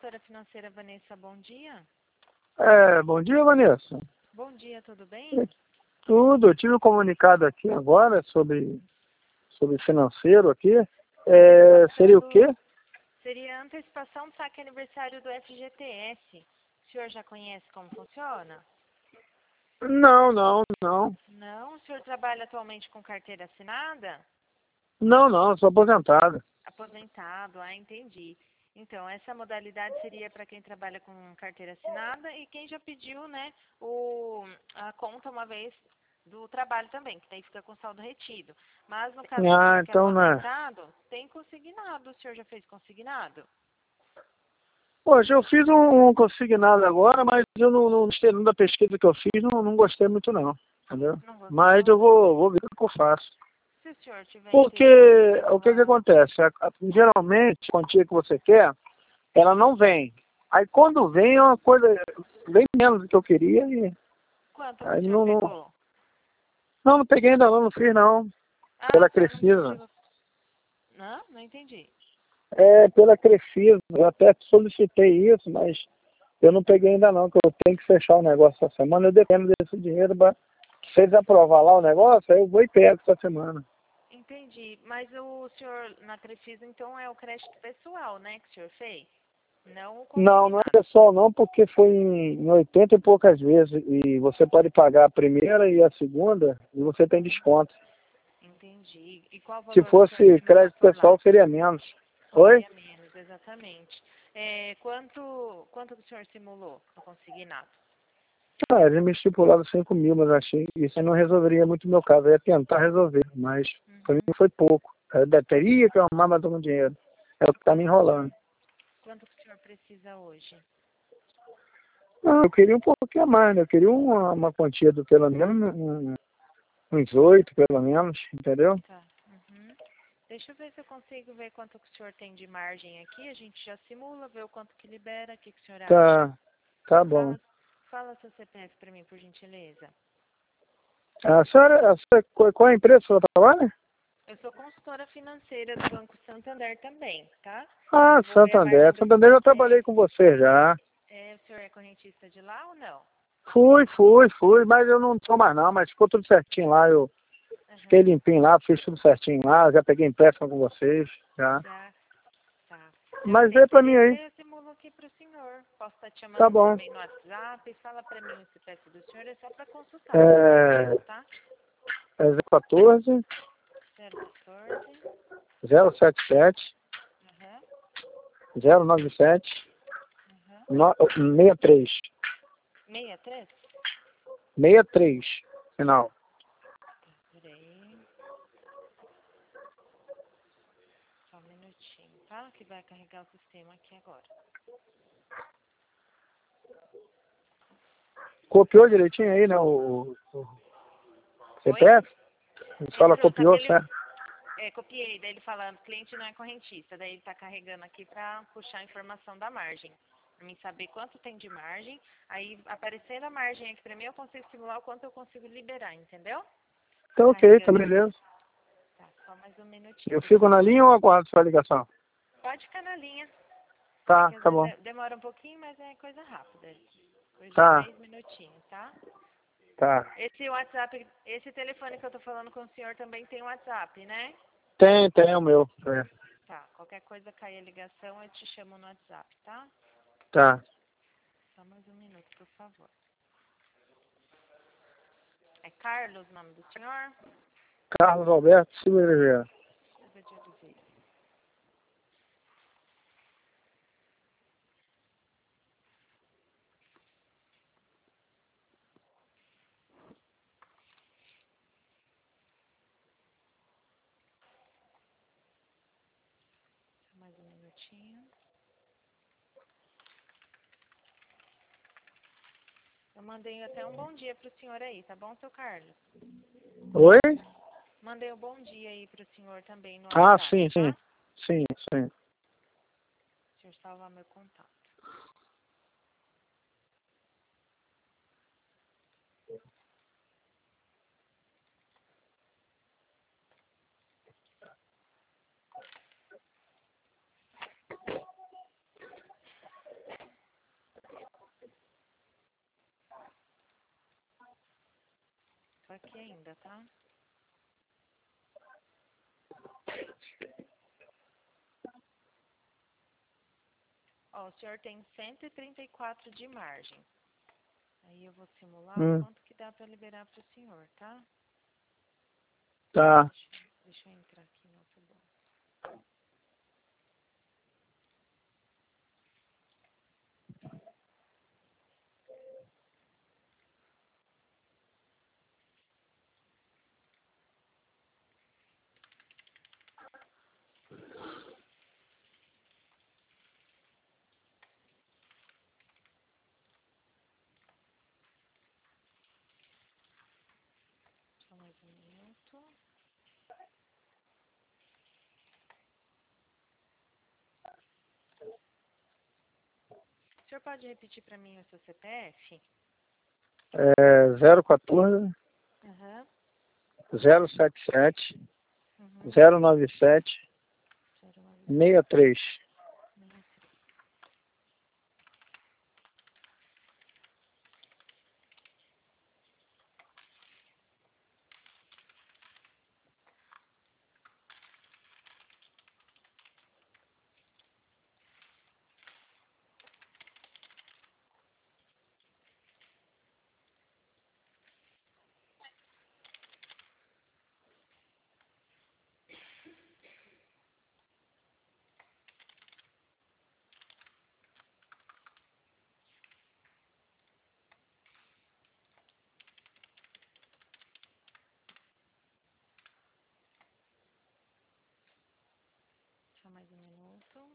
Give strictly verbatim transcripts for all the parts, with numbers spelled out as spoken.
consultora financeira Vanessa, bom dia. É, bom dia, Vanessa. Bom dia, tudo bem? Tudo, eu tive um comunicado aqui agora sobre, sobre financeiro aqui. É, seria o quê? Seria a antecipação do saque aniversário do F G T S. O senhor já conhece como funciona? Não, não, não. Não? O senhor trabalha atualmente com carteira assinada? Não, não, eu sou aposentado. Aposentado, ah, entendi. Então, essa modalidade seria para quem trabalha com carteira assinada e quem já pediu, né, o, a conta uma vez do trabalho também, que daí fica com saldo retido. Mas no caso do Ah, senhor que é então não é. aposentado, tem consignado. O senhor já fez consignado? Poxa, eu fiz um, um consignado agora, mas eu não, não gostei da pesquisa que eu fiz, não, não gostei muito não, entendeu? Não gostou? Mas eu vou, vou ver o que eu faço. Se o senhor tiver Porque interesse em o que que simular... acontece? A- a- geralmente, a quantia que você quer, ela não vem. Aí quando vem é uma coisa, vem menos do que eu queria e Quanto que aí o senhor não, não, pegou? não, não peguei ainda não, não fiz não. Ah, Pela o senhor não Crefisa. pediu... Não? Não entendi. É, pela Crefisa, eu até solicitei isso, mas eu não peguei ainda não, que eu tenho que fechar o negócio essa semana, eu dependo desse dinheiro, pra, se eles aprovar lá o negócio, aí eu vou e pego essa semana. Entendi. Mas o senhor, na Crefisa, então, é o crédito pessoal, né, que o senhor fez? Não o Não, não é consignado. pessoal não, porque foi em, em oitenta e poucas vezes, e você pode pagar a primeira e a segunda, e você tem desconto. Entendi. E qual Se valor o senhor fosse simulou crédito por lá? pessoal, seria menos. Oi? Seria menos, exatamente. É, quanto, quanto que o senhor simulou no consignado? Ah, eles me estipularam cinco mil, mas achei que isso aí não resolveria muito o meu caso. Eu ia tentar resolver, mas para mim Uhum. foi pouco. Eu ainda teria que arrumar mais algum dinheiro. É o que está me enrolando. Quanto que o senhor precisa hoje? Não, eu queria um pouquinho a mais, né? Eu queria uma, uma quantia do pelo menos um- uns oito, pelo menos, entendeu? Tá. Uhum. Deixa eu ver se eu consigo ver quanto que o senhor tem de margem aqui. A gente já simula, vê o quanto que libera. O que, que o senhor acha? Tá, tá bom. Fala, fala seu C P F para mim, por gentileza. A senhora, a senhora qual qual é a empresa que a senhora trabalha? Eu sou consultora financeira do Banco Santander também, tá? Ah, Eu vou ver a Santander. margem do Santander eu já C P trabalhei F. com você já. É, o senhor é correntista de lá ou não? Fui, fui, fui, mas eu não sou mais não, mas ficou tudo certinho lá. Eu fiquei Aham. limpinho lá, fiz tudo certinho lá, já peguei empréstimo com vocês, já. Já, tá. Se eu Mas tenho vê pra mim interesse, aí, eu simulo aqui pro senhor. Posso estar te tá chamando bom. também no WhatsApp. Fala pra mim o C P F do senhor, é só pra consultar, não tem É, erro, tá? é zero um quatro, zero quatorze. zero sete sete, Aham, zero nove sete, aham. sessenta e três. sessenta e três? sessenta e três, final. Peraí. Só um minutinho, tá? Que vai carregar o sistema aqui agora. Copiou direitinho aí, né, o, o Oi? C P F? A senhora Entrou, só que copiou, ele... certo? É, copiei, daí ele falando, cliente não é correntista. Daí ele tá carregando aqui pra puxar a informação da margem. Pra mim saber quanto tem de margem. Aí, aparecendo a margem aqui pra mim, eu consigo simular o quanto eu consigo liberar, entendeu? Tá Então ok, tá carregando beleza. aqui. Tá, só mais um minutinho, Eu por fico na favor. linha ou aguardo sua ligação? Pode ficar na linha. É Tá, que às tá vezes bom. é- demora um pouquinho, mas é coisa rápida. Coisa de Tá, dez minutinhos, tá? tá. Esse WhatsApp, esse telefone que eu tô falando com o senhor também tem WhatsApp, né? Tem, tem o meu. É. Tá, qualquer coisa cair a ligação, eu te chamo no WhatsApp, tá? Tá. Só mais um minuto, por favor. É Carlos o nome do senhor? Carlos Alberto Silva Oliveira. Silva de Oliveira. Só mais um minutinho. Eu mandei até um bom dia pro senhor aí, tá bom, seu Carlos? Oi? Mandei um bom dia aí pro senhor também no Ah, WhatsApp, sim, sim. tá? Sim, sim. Deixa eu salvar meu contato. tô aqui ainda, tá? Ó, o senhor tem cento e trinta e quatro de margem. Aí eu vou simular o Hum, quanto que dá para liberar para o senhor, tá? tá. Deixa, deixa eu entrar aqui no outro banco. Só mais um minuto. O senhor pode repetir para mim o seu C P F? É zero quatorze, Aham. zero sete sete, Uhum. zero nove sete, zero nove seis três. seis três. Só mais um minuto.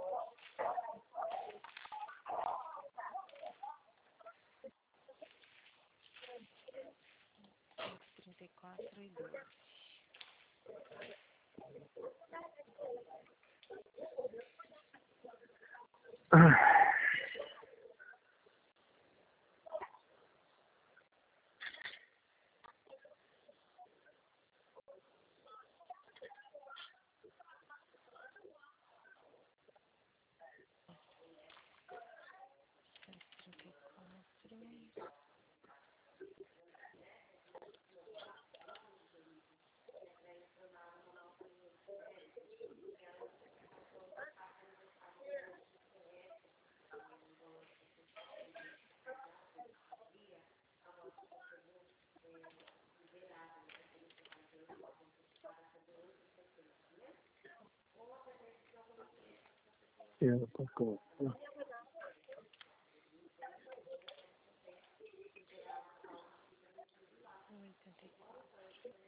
trinta e quatro e doze. trinta e quatro. oitenta e quatro.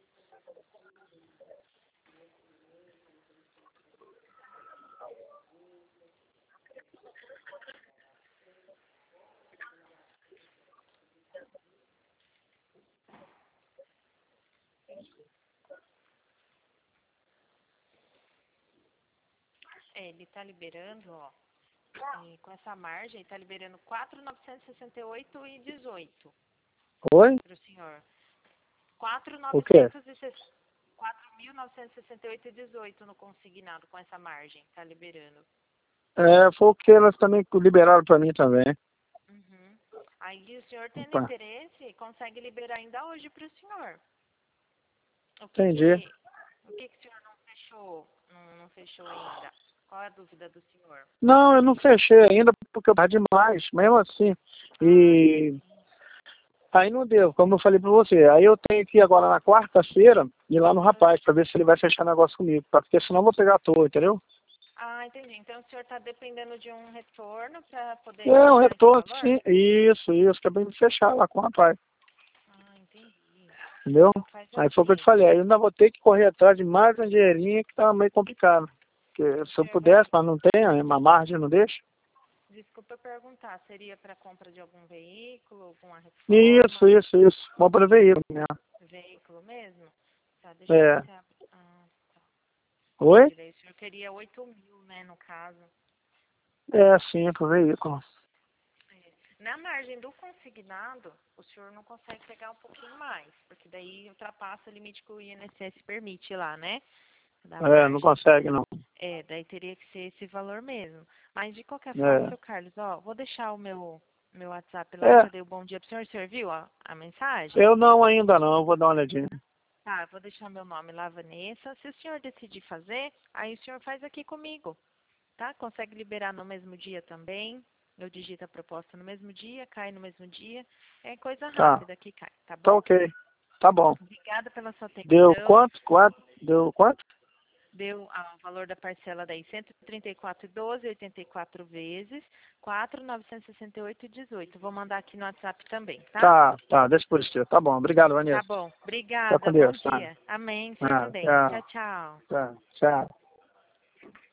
É, ele tá liberando, ó. É, com essa margem, ele tá liberando quatro mil novecentos e sessenta e oito e dezoito Oi? pro senhor. quatro mil O quê? novecentos e sessenta e oito e dezoito no consignado com essa margem, tá liberando. É, foi o que elas também liberaram pra mim também. Uhum. Aí o senhor tendo Opa, interesse, consegue liberar ainda hoje pro senhor. O que entendi. que, o que que o senhor não fechou, não, não fechou ainda? Qual é a dúvida do senhor? Não, eu não fechei ainda porque eu tava demais, mesmo assim. Ah, E entendi. aí não deu, como eu falei pra você. Aí eu tenho que ir agora na quarta-feira ir lá no Aham. rapaz pra ver se ele vai fechar negócio comigo, tá? Porque senão eu vou pegar a toa, entendeu? Ah, entendi. Então o senhor está dependendo de um retorno para poder É, um fechar esse retorno, valor? sim. Isso, isso, que é pra me fechar lá com o rapaz, Ah, entendi. entendeu? Então faz Aí foi o que eu te assim. falei, aí eu ainda vou ter que correr atrás de mais um dinheirinho que tá meio complicado. Porque O se eu senhor vai. pudesse, mas não tem, a margem não deixa. Desculpa perguntar, seria para compra de algum veículo, alguma Isso, reforma? isso, isso. Bom para veículo mesmo. Veículo mesmo? Tá, deixa eu ver É. se abre. Ah, tá. Oi? Entendi. Daí o senhor queria oito mil, né, no caso. É, sim, pro veículo. É. Na margem do consignado, o senhor não consegue pegar um pouquinho mais, porque daí ultrapassa o limite que o I N S S permite lá, né? Da É, não margem. consegue não. É, daí teria que ser esse valor mesmo. Mas de qualquer forma, É. seu Carlos, ó, vou deixar o meu meu WhatsApp lá, É, que eu dei o bom dia pro senhor. O senhor viu a, a mensagem? eu não ainda não, eu vou dar uma olhadinha. Tá, eu vou deixar meu nome lá, Vanessa. Se o senhor decidir fazer, aí o senhor faz aqui comigo, tá? Consegue liberar no mesmo dia também. Eu digito a proposta no mesmo dia, cai no mesmo dia. É coisa Tá, rápida que cai, tá tá bom? ok. Tá bom. Obrigada pela sua Deu atenção. quanto? Quatro? Deu quanto? Deu ah, o valor da parcela daí, cento e trinta e quatro reais e doze centavos, oitenta e quatro vezes, quatro mil novecentos e sessenta e oito reais e dezoito centavos. Vou mandar aqui no WhatsApp também, tá? Tá, tá, deixa por isso. Tá bom, obrigado, Tá Vanessa. bom. Fica com Obrigada. Bom Deus, tá? dia. Amém. Você Ah, também. Tchau, tchau, tchau. tchau, tchau.